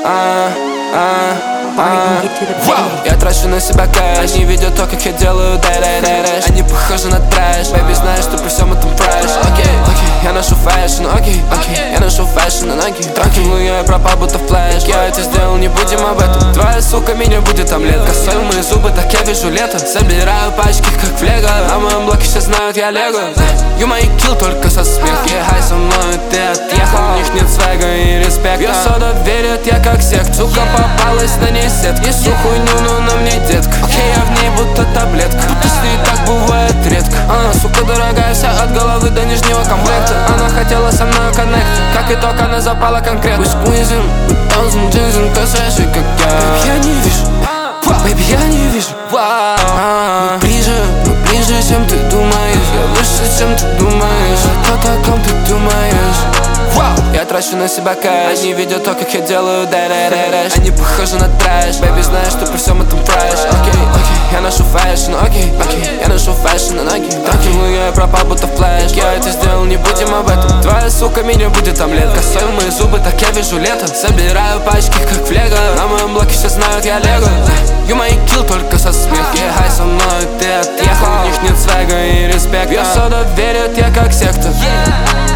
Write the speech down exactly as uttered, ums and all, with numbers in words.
а, а, а. Я трачу на себя кэш. Они видят то, как я делаю дэрэрэрэш. Они похожи на трэш. Бэби, знаешь, что при всем этом фреш. Окей, окей, я ношу фэшн. Окей, окей, я ношу фэшн на ноги. Трахиваю я и пропал, будто флэш. Я это сделал, не будем об этом. Твоя сука, меня будет омлет. Косою мои зубы, так я вижу лето. Собираю пачки, как в лего. На моем блоке все знают, я лего. You my kill только со смех. Ехай со мной, ты отъехал. У них нет свега и респекта. Я сода верит, я как сект. Сука попалась на ней сетка. Несу хуйню, но на мне детка. Окей, я в ней будто таблетка. Если и так бывает редко. Она, сука, дорогая вся от головы до нижнего комплекта. Она хотела со мной коннект. Как итог, она запала конкретно. We squeezing, we thousand dizzy, косящий, как я. Baby, я не вижу. Baby, я не вижу. Мы ближе, мы ближе, чем ты думаешь. Я выше, чем ты думаешь. То, о ком ты думаешь. Я трачу на себя кэш. Они видят то, как я делаю дэрэрэрэш. Они похожи на трэш. Бэби, знаешь, что при всем этом фреш. Окей, окей, я ношу фэшн. Окей, окей, я ношу фэшн на ноги. Трахиваю я и пропал, будто флэш. Я это сделал, не будем об этом. Твоя сука, меня будет омлет. Косою мои зубы, так я вижу лето. Собираю пачки, как в лего. На моем блоке все знают, я лего. You my kill только со смех. Ехай со мной, ты отъехал. У них нет свега и респекта. Я сода верит, я как секта.